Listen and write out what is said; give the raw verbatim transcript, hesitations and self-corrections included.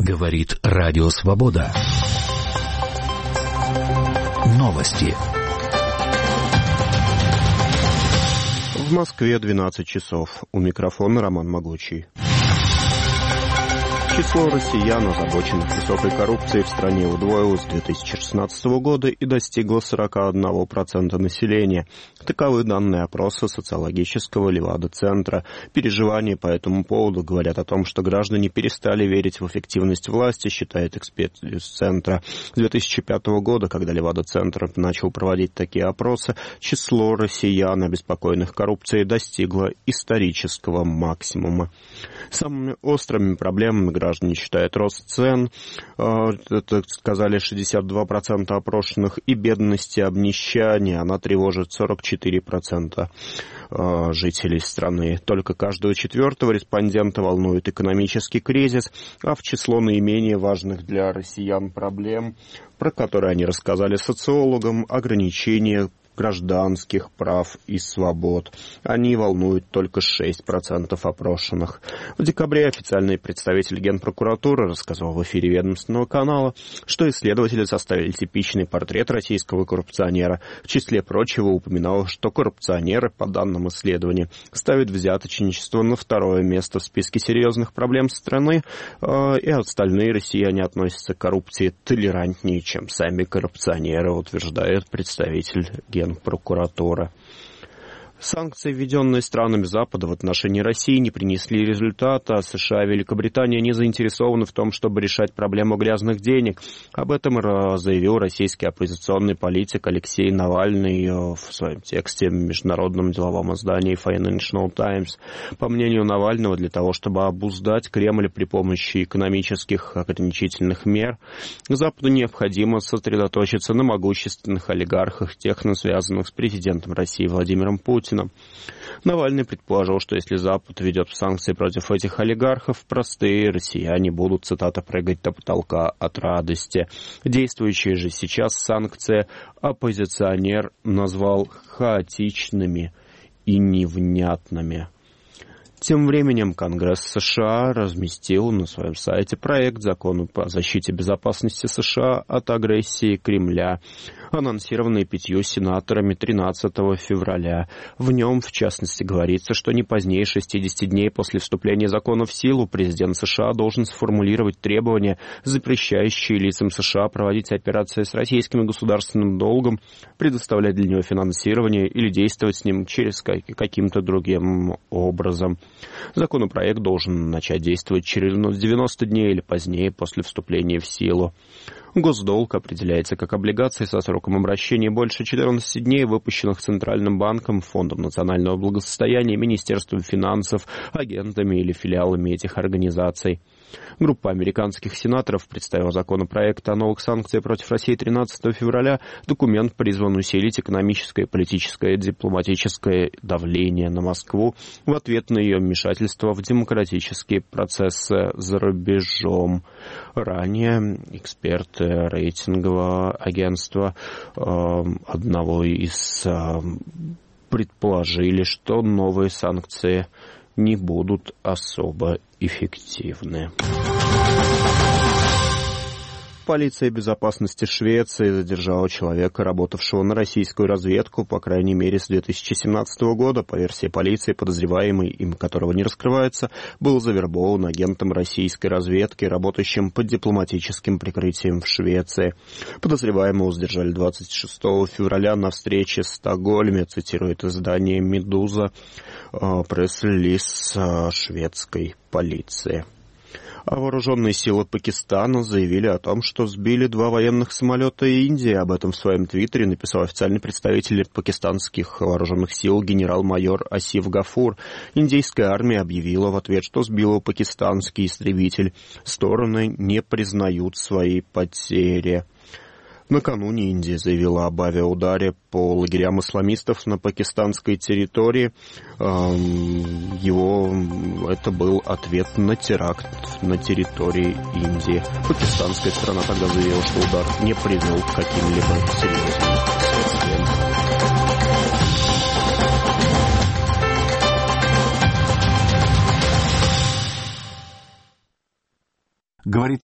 Говорит Радио Свобода. Новости. В Москве двенадцать часов. У микрофона Роман Могучий. Число россиян, озабоченных высокой коррупцией, в стране удвоилось с две тысячи шестнадцатого года и достигло сорок один процент населения. Таковы данные опроса социологического Левада-центра. Переживания по этому поводу говорят о том, что граждане перестали верить в эффективность власти, считает эксперт из центра. С две тысячи пятого года, когда Левада-центр начал проводить такие опросы, число россиян, обеспокоенных коррупцией, достигло исторического максимума. Самыми острыми проблемами граждане считают рост цен, это сказали шестьдесят два процента опрошенных, и бедность и обнищание, она тревожит сорок четыре процента жителей страны. Только каждого четвертого респондента волнует экономический кризис, а в число наименее важных для россиян проблем, про которые они рассказали социологам, ограничения гражданских прав и свобод. Они волнуют только шесть процентов опрошенных. В декабре официальный представитель Генпрокуратуры рассказал в эфире ведомственного канала, что исследователи составили типичный портрет российского коррупционера. В числе прочего упоминал, что коррупционеры, по данным исследования, ставят взяточничество на второе место в списке серьезных проблем страны, и остальные россияне относятся к коррупции толерантнее, чем сами коррупционеры, утверждает представитель Генпрокуратуры. Прокуратура. Санкции, введенные странами Запада в отношении России, не принесли результата. США и Великобритания не заинтересованы в том, чтобы решать проблему грязных денег. Об этом заявил российский оппозиционный политик Алексей Навальный в своем тексте в международном деловом издании Financial Times. По мнению Навального, для того, чтобы обуздать Кремль при помощи экономических ограничительных мер, Западу необходимо сосредоточиться на могущественных олигархах, тесно связанных с президентом России Владимиром Путиным. Навальный предположил, что если Запад ведет санкции против этих олигархов, простые россияне будут, цитата, прыгать до потолка от радости. Действующие же сейчас санкции оппозиционер назвал хаотичными и невнятными. Тем временем Конгресс США разместил на своем сайте проект закона по защите безопасности США от агрессии Кремля, анонсированный пятью сенаторами тринадцатого февраля. В нем, в частности, говорится, что не позднее шестидесяти дней после вступления закона в силу президент США должен сформулировать требования, запрещающие лицам США проводить операции с российским государственным долгом, предоставлять для него финансирование или действовать с ним через каким-то другим образом. Законопроект должен начать действовать через девяносто дней или позднее после вступления в силу. Госдолг определяется как облигации со сроком обращения больше четырнадцати дней, выпущенных Центральным банком, Фондом национального благосостояния, Министерством финансов, агентами или филиалами этих организаций. Группа американских сенаторов представила законопроект о новых санкциях против России тринадцатого февраля. Документ призван усилить экономическое, политическое и дипломатическое давление на Москву в ответ на ее вмешательство в демократические процессы за рубежом. Ранее эксперты рейтингового агентства э, одного из э, предположили, что новые санкции не будут особо эффективны. Полиция безопасности Швеции задержала человека, работавшего на российскую разведку, по крайней мере, с две тысячи семнадцатого года. По версии полиции, подозреваемый, имя которого не раскрывается, был завербован агентом российской разведки, работающим под дипломатическим прикрытием в Швеции. Подозреваемого задержали двадцать шестого февраля на встрече в Стокгольме, цитирует издание «Медуза», пресс-релиз шведской полиции. А вооруженные силы Пакистана заявили о том, что сбили два военных самолета Индии. Об этом в своем твиттере написал официальный представитель пакистанских вооруженных сил генерал-майор Асиф Гафур. Индийская армия объявила в ответ, что сбила пакистанский истребитель. Стороны не признают свои потери. Накануне Индия заявила об авиаударе по лагерям исламистов на пакистанской территории. Его, это был ответ на теракт на территории Индии. Пакистанская сторона тогда заявила, что удар не привел к каким-либо серьезным последствиям. Говорит